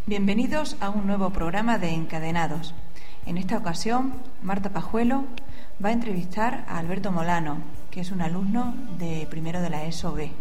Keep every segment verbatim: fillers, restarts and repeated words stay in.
Bienvenidos a un nuevo programa de Encadenados. En esta ocasión, Marta Pajuelo va a entrevistar a Alberto Molano, que es un alumno de primero de la ESO B.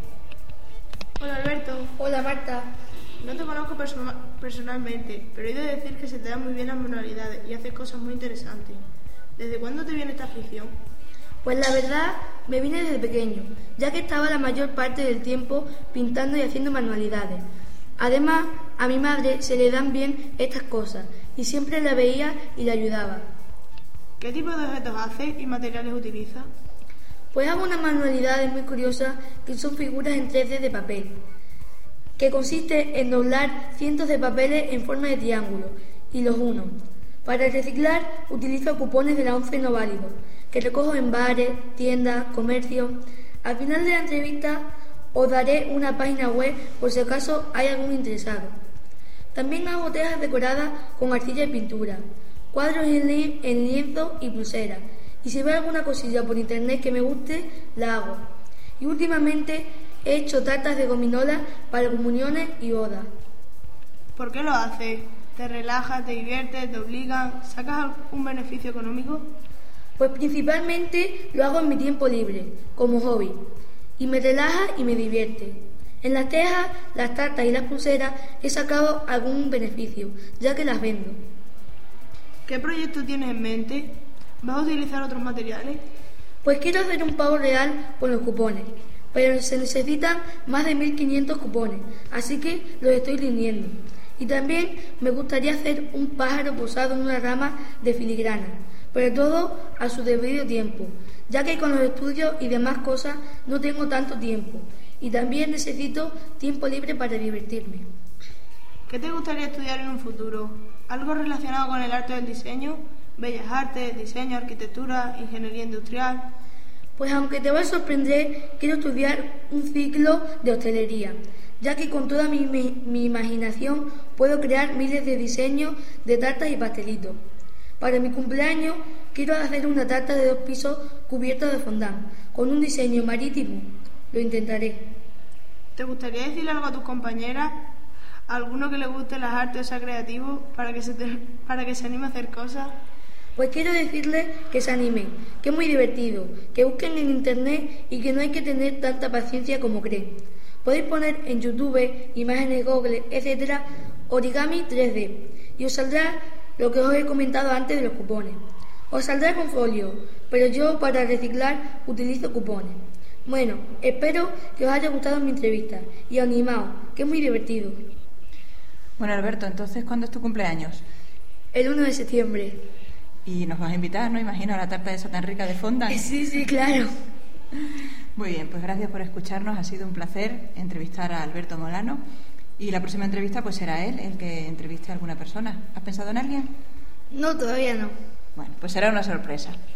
Hola Alberto. Hola Marta. No te conozco perso- personalmente, pero he de decir que se te dan muy bien las manualidades y haces cosas muy interesantes. ¿Desde cuándo te viene esta afición? Pues la verdad me vine desde pequeño, ya que estaba la mayor parte del tiempo pintando y haciendo manualidades. Además, a mi madre se le dan bien estas cosas y siempre la veía y la ayudaba. ¿Qué tipo de objetos haces y materiales utilizas? Pues hago unas manualidades muy curiosas que son figuras en tres D de papel, que consiste en doblar cientos de papeles en forma de triángulo y los uno. Para reciclar utilizo cupones de la ONCE no válidos, que recojo en bares, tiendas, comercios. Al final de la entrevista os daré una página web por si acaso hay algún interesado. También hago tejas decoradas con arcilla y pintura, cuadros en, li- en lienzo y pulseras. Y si veo alguna cosilla por internet que me guste, la hago. Y últimamente he hecho tartas de gominolas para comuniones y bodas. ¿Por qué lo haces? ¿Te relajas, te diviertes, te obligan? ¿Sacas algún beneficio económico? Pues principalmente lo hago en mi tiempo libre, como hobby. Y me relaja y me divierte. En las tejas, las tartas y las pulseras he sacado algún beneficio, ya que las vendo. ¿Qué proyecto tienes en mente? ¿Vas a utilizar otros materiales? Pues quiero hacer un pavo real con los cupones, pero se necesitan más de mil quinientos cupones, así que los estoy rindiendo. Y también me gustaría hacer un pájaro posado en una rama de filigrana, pero todo a su debido tiempo, ya que con los estudios y demás cosas no tengo tanto tiempo, y también necesito tiempo libre para divertirme. ¿Qué te gustaría estudiar en un futuro? ¿Algo relacionado con el arte del diseño? ¿Bellas artes, diseño, arquitectura, ingeniería industrial? Pues aunque te va a sorprender, quiero estudiar un ciclo de hostelería, ya que con toda mi, mi, mi imaginación puedo crear miles de diseños de tartas y pastelitos. Para mi cumpleaños quiero hacer una tarta de dos pisos cubierta de fondant, con un diseño marítimo. Lo intentaré. ¿Te gustaría decirle algo a tus compañeras? ¿A alguno que le guste las artes o sea creativo para que se te, para que se anime a hacer cosas? Pues quiero decirles que se animen, que es muy divertido, que busquen en internet y que no hay que tener tanta paciencia como creen. Podéis poner en YouTube, imágenes Google, etcétera, origami tres D y os saldrá lo que os he comentado antes de los cupones. Os saldrá con folio, pero yo para reciclar utilizo cupones. Bueno, espero que os haya gustado mi entrevista y animaos, que es muy divertido. Bueno, Alberto, entonces, ¿cuándo es tu cumpleaños? El uno de septiembre. Y nos vas a invitar, ¿no? Imagino, a la tarta esa tan rica de fondant. Sí, sí, claro. Muy bien, pues gracias por escucharnos. Ha sido un placer entrevistar a Alberto Molano. Y la próxima entrevista pues será él el que entreviste a alguna persona. ¿Has pensado en alguien? No, todavía no. Bueno, pues será una sorpresa.